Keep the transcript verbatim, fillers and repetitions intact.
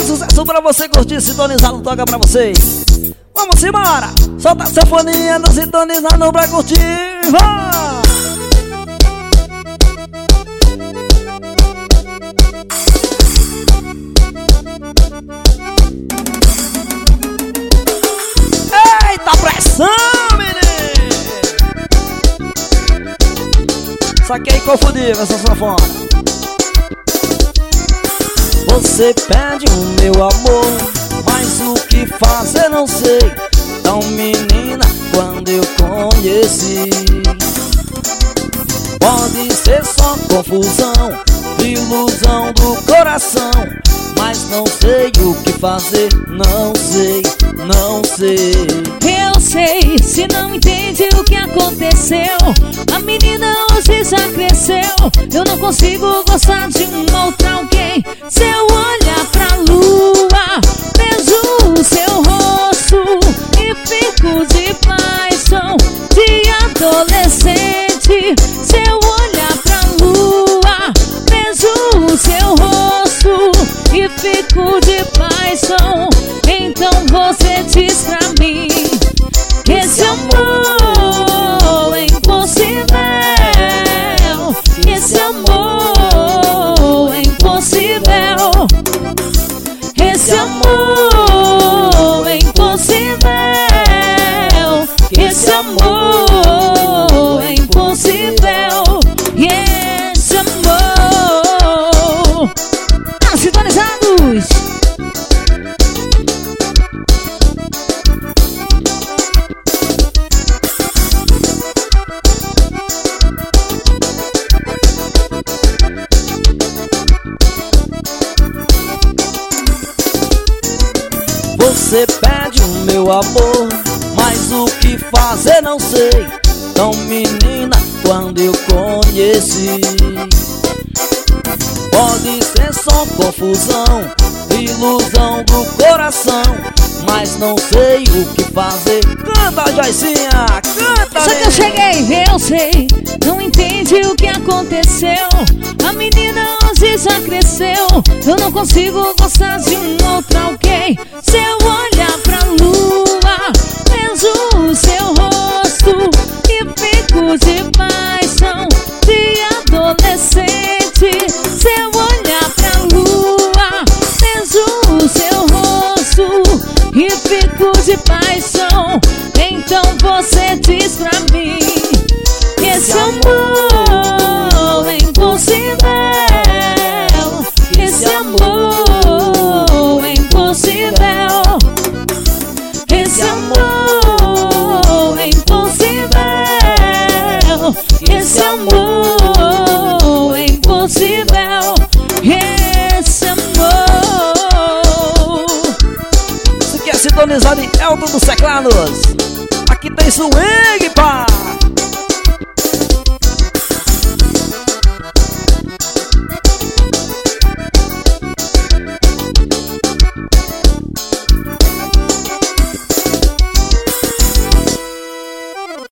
sucesso pra você curtir, sintonizado, toca pra vocês. Vamos embora, solta a sanfoninha do sintonizado pra curtir. Vai! Eita pressão, menino! Saquei e confundi com essa sanfona. Você pede o meu amor, mas o que fazer não sei. Tão menina quando eu conheci. Pode ser só confusão, ilusão do coração, mas não sei o que fazer, não sei, não sei. Eu sei, se não entende o que aconteceu. A menina hoje já cresceu. Eu não consigo gostar de um outro alguém. Se eu olhar pra lua, vejo o seu rosto e fico de paixão de adolescente. Se eu olhar pra lua, vejo o seu rosto e fico de paixão. Então você diz pra mim que esse amor é impossível, que esse amor é impossível, esse amor é impossível, esse amor é impossível, e esse amor. Tá sintonizados? Você pede o meu amor, mas o que fazer não sei. Tão menina quando eu conheci. Pode ser só confusão, ilusão do coração, mas não sei o que fazer. Canta, Joicinha, canta! Só que eu cheguei, eu sei, não entende o que aconteceu. A menina hoje já cresceu. Eu não consigo gostar de um outro alguém. Se eu olhar pra lua, vejo o seu rosto e fico de paixão de adolescente. Se eu olhar pra lua, vejo o seu rosto e fico de paixão. Então você diz pra mim que esse amor é impossível, esse amor é impossível, esse amor é impossível, esse amor é impossível, esse amor. Você quer sintonizado em Elton dos Teclados? Aqui tem swing, pá!